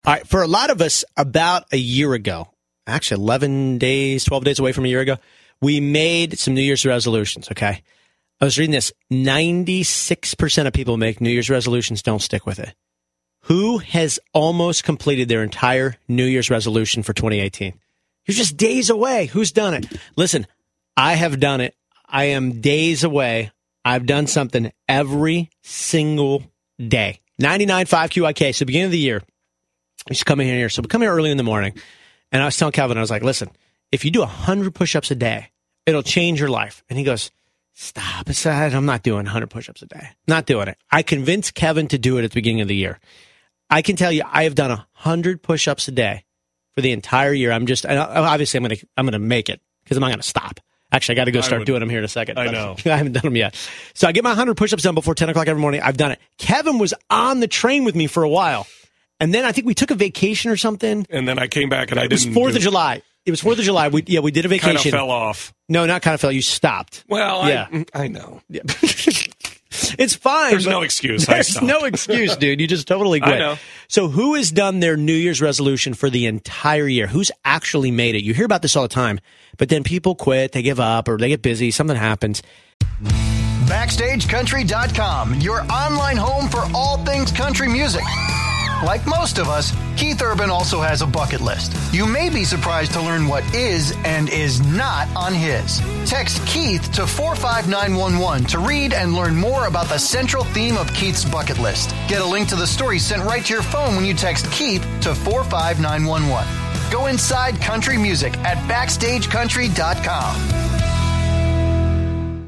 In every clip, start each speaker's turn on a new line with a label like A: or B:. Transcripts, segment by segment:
A: All right, for a lot of us, about a year ago, actually 11 days, 12 days away from a year ago, we made some New Year's resolutions, okay? I was reading this. 96% of people who make New Year's resolutions don't stick with it. Who has almost completed their entire New Year's resolution for 2018? You're just days away. Who's done it? Listen, I have done it. I am days away. I've done something every single day. 99.5 QIK. So beginning of the year, I used to come in here. So we come here early in the morning. And I was telling Calvin, I was like, listen, if you do 100 push-ups a day, it'll change your life. And he goes, stop. I said, I'm not doing 100 push-ups a day. Not doing it. I convinced Kevin to do it at the beginning of the year. I can tell you, I have done 100 push-ups a day for the entire year. Obviously, I'm gonna make it because I'm not gonna stop. Actually, I got to go start doing them here in a second.
B: I know.
A: I haven't done them yet. So I get my 100 push-ups done before 10 o'clock every morning. I've done it. Kevin was on the train with me for a while. And then I think we took a vacation or something.
B: And then I came back and I didn't.
A: It was 4th of July. It was 4th of July. We did a vacation.
B: Kind of fell off.
A: No, not kind of fell. You stopped.
B: Well,
A: yeah.
B: I know.
A: Yeah. It's fine.
B: There's no excuse.
A: There's no excuse, dude. You just totally quit.
B: I know.
A: So who has done their New Year's resolution for the entire year? Who's actually made it? You hear about this all the time, but then people quit, they give up, or they get busy, something happens.
C: BackstageCountry.com, your online home for all things country music. Like most of us, Keith Urban also has a bucket list. You may be surprised to learn what is and is not on his. Text Keith to 45911 to read and learn more about the central theme of Keith's bucket list. Get a link to the story sent right to your phone when you text Keith to 45911. Go inside country music at BackstageCountry.com.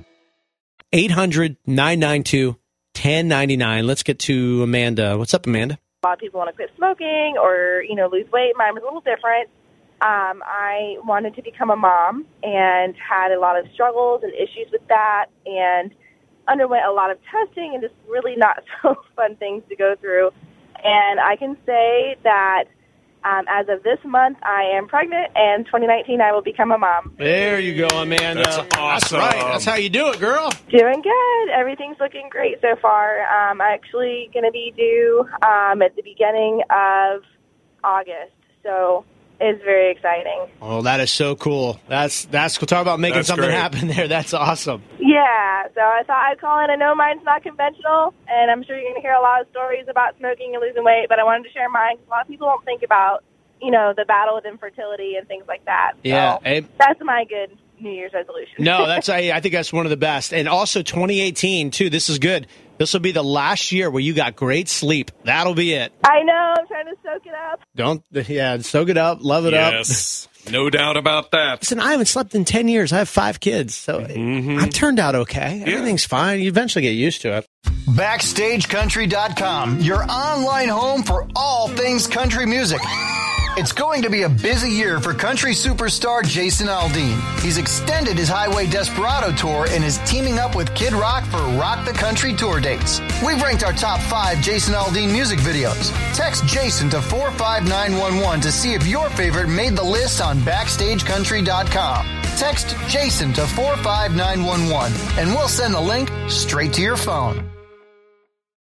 A: 800-992-1099. Let's get to Amanda. What's up, Amanda?
D: A lot of people want to quit smoking or, lose weight. Mine was a little different. I wanted to become a mom and had a lot of struggles and issues with that and underwent a lot of testing and just really not so fun things to go through. And I can say that as of this month, I am pregnant, and 2019 I will become a mom.
A: There you go, Amanda.
B: That's awesome.
A: That's right. That's how you do it, girl.
D: Doing good. Everything's looking great so far. I'm actually going to be due at the beginning of August, so it's very exciting.
A: Oh, that is so cool. That's cool. Talk about making something happen there. That's awesome.
D: Yeah, so I thought I'd call in. I know mine's not conventional, and I'm sure you're going to hear a lot of stories about smoking and losing weight, but I wanted to share mine because a lot of people don't think about, the battle with infertility and things like that.
A: Yeah.
D: So that's my good New Year's resolution.
A: No, I think that's one of the best. And also 2018, too. This is good. This will be the last year where you got great sleep. That'll be it.
D: I know. I'm trying to soak it up.
A: Soak it up. Love it up.
B: Yes, no doubt about that.
A: Listen, I haven't slept in 10 years. I have 5 kids. So I've turned out okay. Everything's fine. You eventually get used to it.
C: BackstageCountry.com, your online home for all things country music. It's going to be a busy year for country superstar Jason Aldean. He's extended his Highway Desperado tour and is teaming up with Kid Rock for Rock the Country tour dates. We've ranked our top 5 Jason Aldean music videos. Text Jason to 45911 to see if your favorite made the list on BackstageCountry.com. Text Jason to 45911 and we'll send the link straight to your phone.